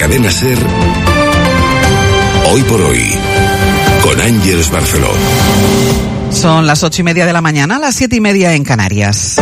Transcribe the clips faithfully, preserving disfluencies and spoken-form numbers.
Cadena SER, Hoy por Hoy, con Ángeles Barceló. Son las ocho y media de la mañana, las siete y media en Canarias.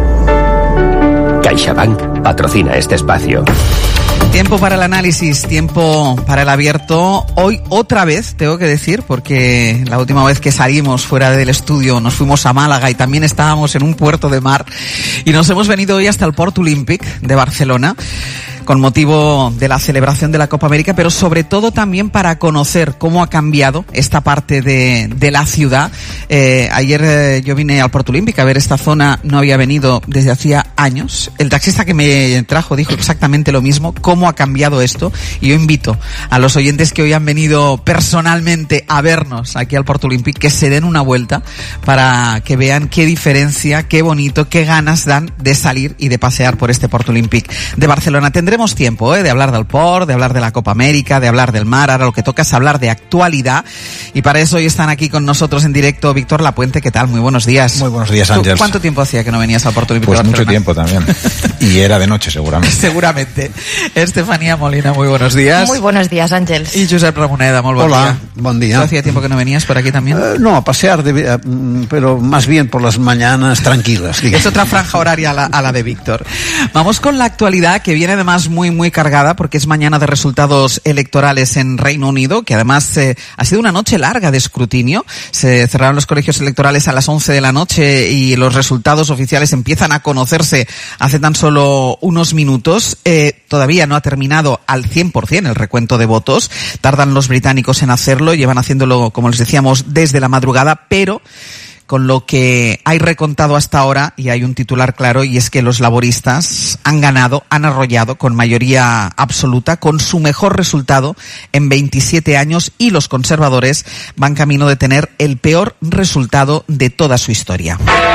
CaixaBank patrocina este espacio. Tiempo para el análisis, tiempo para el abierto. Hoy otra vez, tengo que decir, porque la última vez que salimos fuera del estudio nos fuimos a Málaga y también estábamos en un puerto de mar y nos hemos venido hoy hasta el Port Olímpic de Barcelona con motivo de la celebración de la Copa América, pero sobre todo también para conocer cómo ha cambiado esta parte de, de la ciudad. Eh, ayer eh, yo vine al Port Olímpic a ver esta zona, no había venido desde hacía años. El taxista que me trajo dijo exactamente lo mismo, cómo ha cambiado esto, y yo invito a los oyentes que hoy han venido personalmente a vernos aquí al Port Olímpic que se den una vuelta para que vean qué diferencia, qué bonito, qué ganas dan de salir y de pasear por este Port Olímpic de Barcelona. Tendremos tiempo ¿eh? de hablar del Port, de hablar de la Copa América, de hablar del mar. Ahora lo que toca es hablar de actualidad, y para eso hoy están aquí con nosotros en directo Víctor Lapuente. ¿Qué tal? Muy buenos días. Muy buenos días, Ángeles. ¿Cuánto tiempo hacía que no venías al Port Olímpico? Pues de mucho tiempo también. Y era de noche, seguramente. Seguramente. Estefanía Molina, muy buenos días. Muy buenos días, Ángeles. Y Josep Ramoneda, muy buen Hola, día. buen día. ¿Hacía tiempo que no venías por aquí también? Uh, no, a pasear, de, uh, pero más bien por las mañanas tranquilas. Digamos. Es otra franja horaria a la, a la de Víctor. Vamos con la actualidad, que viene además muy, muy cargada, porque es mañana de resultados electorales en Reino Unido, que además eh, ha sido una noche larga de escrutinio. Se cerraron los colegios electorales a las once de la noche y los resultados oficiales empiezan a conocerse hace tan solo unos minutos. Eh, todavía no ha terminado al cien por ciento el recuento de votos. Tardan los británicos en hacerlo, llevan haciéndolo, como les decíamos, desde la madrugada, pero con lo que hay recontado hasta ahora, y hay un titular claro, y es que los laboristas han ganado, han arrollado con mayoría absoluta, con su mejor resultado en veintisiete años, y los conservadores van camino de tener el peor resultado de toda su historia.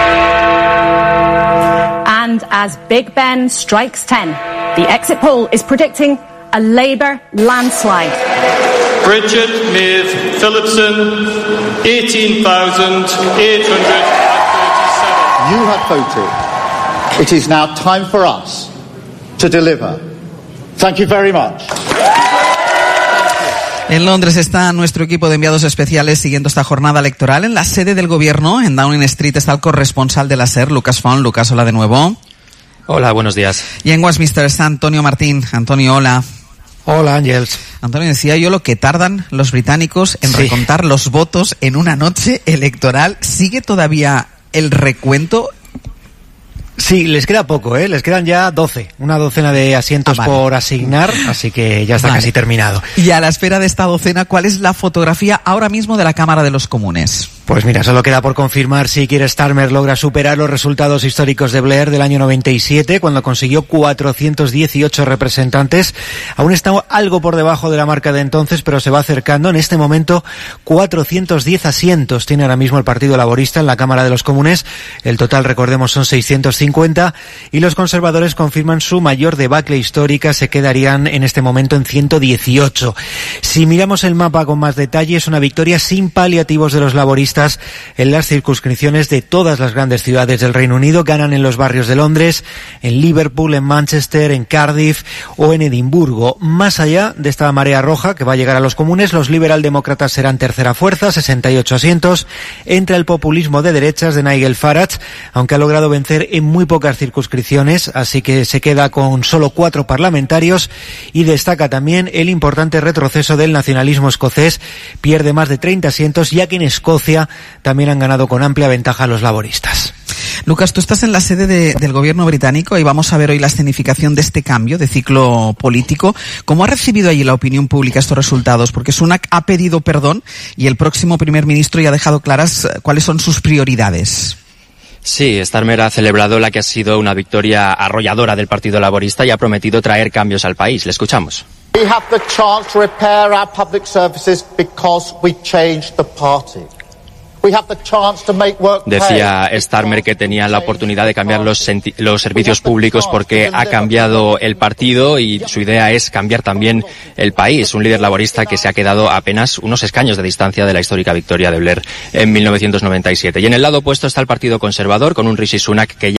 And as Big Ben strikes ten, the exit poll is predicting a Labour landslide. Bridget Maeve Phillipson, eighteen thousand eight hundred thirty-seven. You have voted. It is now time for us to deliver. Thank you very much. En Londres está nuestro equipo de enviados especiales siguiendo esta jornada electoral. En la sede del gobierno, en Downing Street, está el corresponsal de la SER, Lucas Font. Lucas, hola de nuevo. Hola, buenos días. Y en Westminster está Antonio Martín. Antonio, hola. Hola, Ángeles. Antonio, decía yo lo que tardan los británicos en sí. recontar los votos en una noche electoral. ¿Sigue todavía el recuento? Sí, les queda poco, ¿eh? Les quedan ya doce, una docena de asientos ah, vale. por asignar, así que ya está vale. casi terminado. Y a la espera de esta docena, ¿cuál es la fotografía ahora mismo de la Cámara de los Comunes? Pues mira, solo queda por confirmar si Keir Starmer logra superar los resultados históricos de Blair del año noventa y siete, cuando consiguió cuatrocientos dieciocho representantes. Aún está algo por debajo de la marca de entonces, pero se va acercando. En este momento, cuatrocientos diez asientos tiene ahora mismo el Partido Laborista en la Cámara de los Comunes. El total, recordemos, son seiscientos cincuenta, y los conservadores confirman su mayor debacle histórica, se quedarían en este momento en ciento dieciocho. Si miramos el mapa con más detalle, es una victoria sin paliativos de los laboristas en las circunscripciones de todas las grandes ciudades del Reino Unido. Ganan en los barrios de Londres, en Liverpool, en Manchester, en Cardiff o en Edimburgo. Más allá de esta marea roja que va a llegar a los comunes, los liberaldemócratas serán tercera fuerza, sesenta y ocho asientos. Entra el populismo de derechas de Nigel Farage, aunque ha logrado vencer en muy pocas circunscripciones, así que se queda con solo cuatro parlamentarios. Y destaca también el importante retroceso del nacionalismo escocés, pierde más de treinta asientos, ya que en Escocia también han ganado con amplia ventaja los laboristas. Lucas, tú estás en la sede de, del gobierno británico y vamos a ver hoy la escenificación de este cambio de ciclo político. ¿Cómo ha recibido allí la opinión pública estos resultados? Porque Sunak ha pedido perdón y el próximo primer ministro ya ha dejado claras cuáles son sus prioridades. Sí, Starmer ha celebrado la que ha sido una victoria arrolladora del Partido Laborista y ha prometido traer cambios al país. Le escuchamos. We have the chance to repair our public services because we changed the party. Decía Starmer que tenía la oportunidad de cambiar los, senti- los servicios públicos porque ha cambiado el partido y su idea es cambiar también el país. Un líder laborista que se ha quedado a apenas unos escaños de distancia de la histórica victoria de Blair en mil novecientos noventa y siete. Y en el lado opuesto está el Partido Conservador con un Rishi Sunak que ya